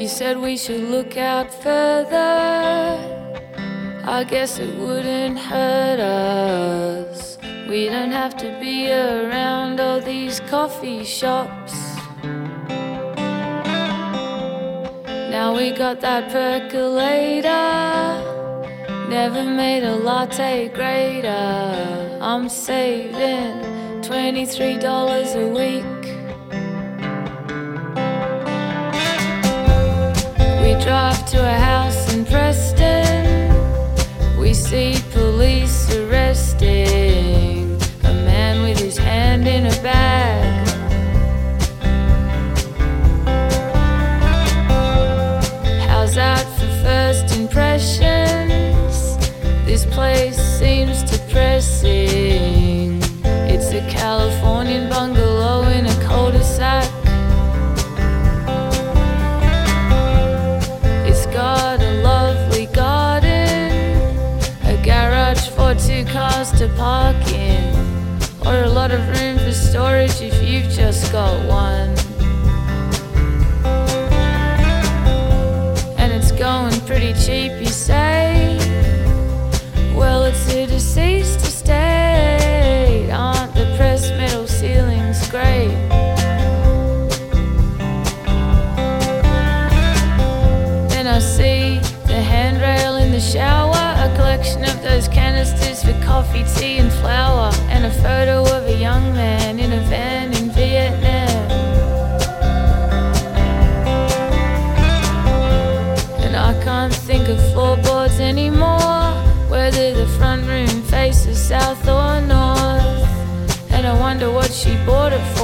You said we should look out further. I guess it wouldn't hurt us. We don't have to be around all these coffee shops. Now we got that percolator. Never made a latte greater. I'm saving $23 a week. We drive to a house in Preston. We see police arresting a man with his hand in a bag. How's that for first impressions? This place seems depressing. It's a Californian bungalow in a cul-de-sac. It's got a lovely garden, a garage for 2 cars to park in, or a lot of room for storage if you've just got one. And it's going pretty cheap, you say? Well, it's a deceased estate. Aren't the pressed metal ceilings great? Then I see the handrail in the shower, a collection of those canisters for coffee, tea and flour, and a photo of a young man in a van in Vietnam. And I can't think of floorboards anymore, whether the front room faces south or north. And I wonder what she bought it for.